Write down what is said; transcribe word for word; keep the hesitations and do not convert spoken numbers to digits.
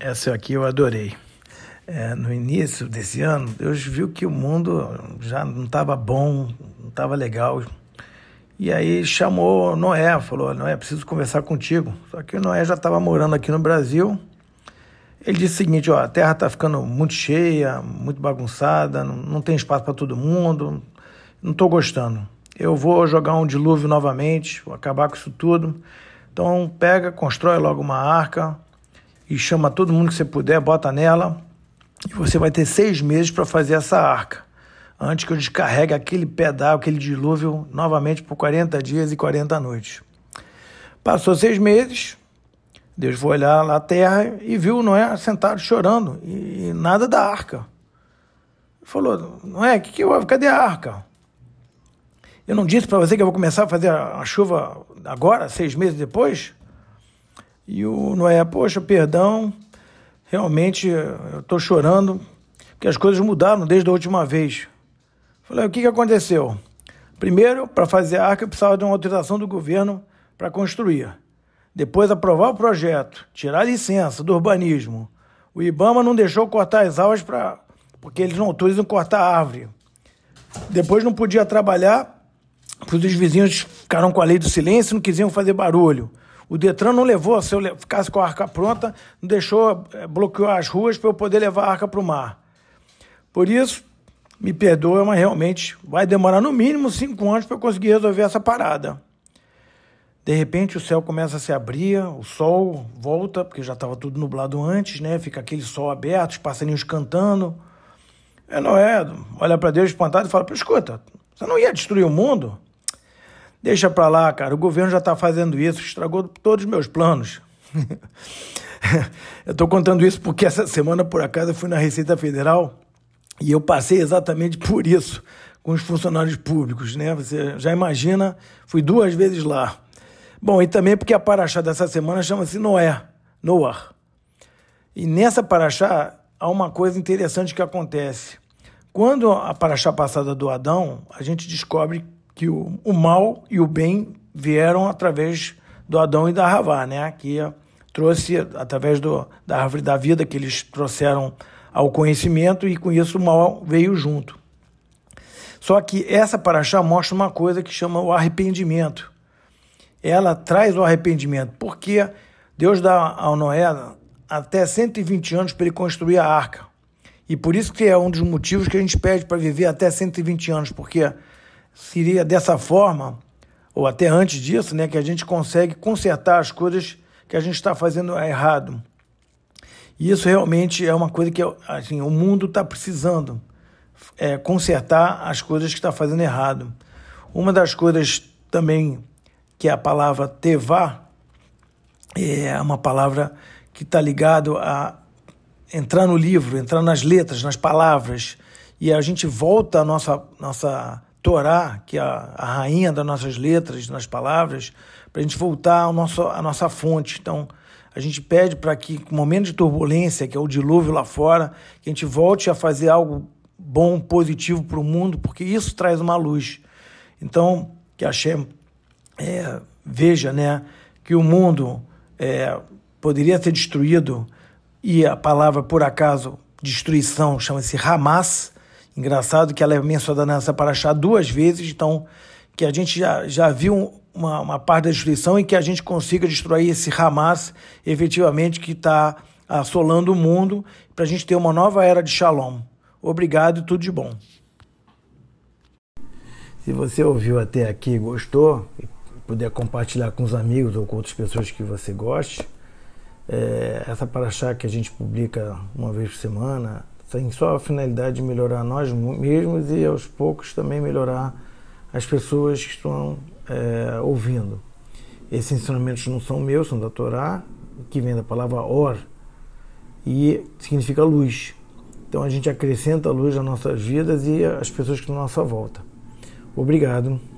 Essa aqui eu adorei. É, no início desse ano, Deus viu que o mundo já não estava bom, não estava legal. E aí chamou Noé, falou: Noé, preciso conversar contigo. Só que o Noé já estava morando aqui no Brasil. Ele disse o seguinte: ó, a terra está ficando muito cheia, muito bagunçada, não, não tem espaço para todo mundo, não estou gostando. Eu vou jogar um dilúvio novamente, vou acabar com isso tudo. Então pega, constrói logo uma arca e chama todo mundo que você puder, bota nela, e você vai ter seis meses para fazer essa arca, antes que eu descarregue aquele pé d'água, aquele dilúvio, novamente por quarenta dias e quarenta noites. Passou seis meses, Deus foi olhar lá a terra e viu Noé sentado chorando, e, e nada da arca. Ele falou: Noé, que que houve? Cadê a arca? Eu não disse para você que eu vou começar a fazer a, a chuva agora, seis meses depois? E o Noé: poxa, perdão, realmente eu estou chorando, porque as coisas mudaram desde a última vez. Falei: o que, que aconteceu? Primeiro, para fazer a arca, eu precisava de uma autorização do governo para construir. Depois, aprovar o projeto, tirar a licença do urbanismo. O IBAMA não deixou cortar as árvores, pra, porque eles não autorizam cortar a árvore. Depois não podia trabalhar, porque os vizinhos ficaram com a lei do silêncio e não quisiam fazer barulho. O Detran não levou, se eu ficasse com a arca pronta, não deixou, bloqueou as ruas para eu poder levar a arca para o mar. Por isso, me perdoa, mas realmente vai demorar no mínimo cinco anos para eu conseguir resolver essa parada. De repente o céu começa a se abrir, o sol volta, porque já estava tudo nublado antes, né? Fica aquele sol aberto, os passarinhos cantando. É Noé, olha para Deus espantado e fala: escuta, você não ia destruir o mundo? Deixa para lá, cara, o governo já está fazendo isso, estragou todos os meus planos. Eu estou contando isso porque essa semana, por acaso, eu fui na Receita Federal e eu passei exatamente por isso com os funcionários públicos, né? Você já imagina, fui duas vezes lá. Bom, e também porque a paraxá dessa semana chama-se Noé, Noah. E nessa paraxá há uma coisa interessante que acontece. Quando a paraxá passada do Adão, a gente descobre que o, o mal e o bem vieram através do Adão e da Havá, né? Que trouxe, através do, da árvore da vida, que eles trouxeram ao conhecimento, e com isso o mal veio junto. Só que essa paraxá mostra uma coisa que chama o arrependimento. Ela traz o arrependimento, porque Deus dá ao Noé até cento e vinte anos para ele construir a arca. E por isso que é um dos motivos que a gente pede para viver até cento e vinte anos, porque seria dessa forma, ou até antes disso, né, que a gente consegue consertar as coisas que a gente está fazendo errado. E isso realmente é uma coisa que assim, o mundo está precisando, é consertar as coisas que está fazendo errado. Uma das coisas também, que é a palavra tevá, é uma palavra que está ligado a entrar no livro, entrar nas letras, nas palavras, e a gente volta à nossa, nossa Torá, que é a, a rainha das nossas letras, nas palavras, para a gente voltar ao nosso, à nossa fonte. Então, a gente pede para que, no momento de turbulência, que é o dilúvio lá fora, que a gente volte a fazer algo bom, positivo para o mundo, porque isso traz uma luz. Então, que a Hashem É, veja, né, que o mundo é, poderia ser destruído, e a palavra, por acaso, destruição, chama-se Hamas. Engraçado que ela é mencionada nessa paraxá duas vezes, então que a gente já, já viu uma, uma parte da destruição e que a gente consiga destruir esse Hamas, efetivamente, que está assolando o mundo, para a gente ter uma nova era de Shalom. Obrigado e tudo de bom. Se você ouviu até aqui e gostou, puder compartilhar com os amigos ou com outras pessoas que você goste, é, essa paraxá que a gente publica uma vez por semana tem só a finalidade de melhorar nós mesmos e aos poucos também melhorar as pessoas que estão é, ouvindo. Esses ensinamentos não são meus, são da Torá, que vem da palavra or, e significa luz. Então a gente acrescenta a luz nas nossas vidas e as pessoas que estão à nossa volta. Obrigado.